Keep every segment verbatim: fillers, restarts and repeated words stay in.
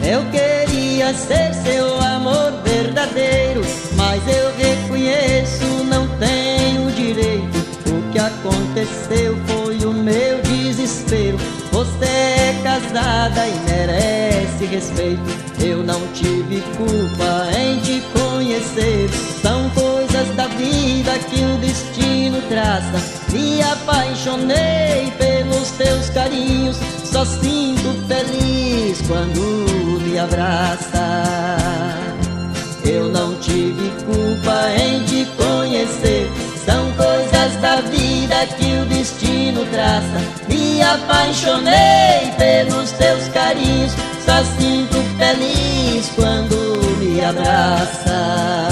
Eu queria ser seu amor verdadeiro, mas eu reconheço, não tenho direito. O que aconteceu foi o meu desespero. Você é casada e merece respeito. Eu não tive culpa em te conhecer. São coisas da vida que o destino traça. Me apaixonei pelos teus carinhos. Só sinto feliz quando me abraça. Eu não tive culpa em te conhecer. São coisas da vida que o destino traça. Me apaixonei pelos teus carinhos. Só sinto feliz quando me abraça.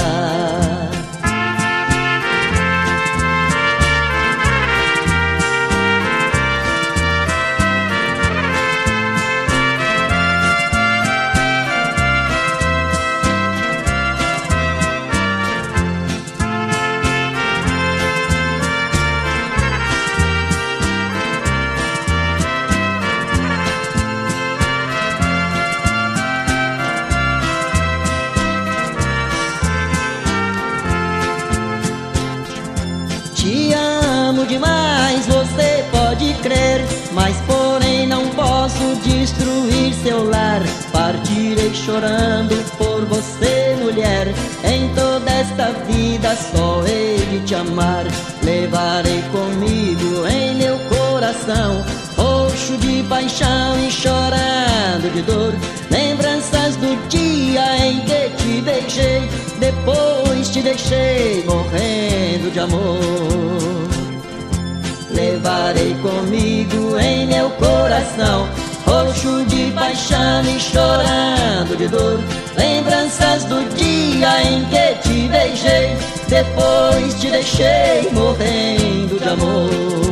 Te amo demais, você pode crer, mas porém não posso destruir seu lar. Partirei chorando por você, mulher. Em toda esta vida só hei de te amar. Levarei comigo em meu coração, roxo de paixão e chorando de dor, lembranças do dia em que te beijei. Depois te deixei morrendo de amor. Levarei comigo em meu coração, roxo de paixão e chorando de dor, lembranças do dia em que te beijei. Depois te deixei morrendo de amor.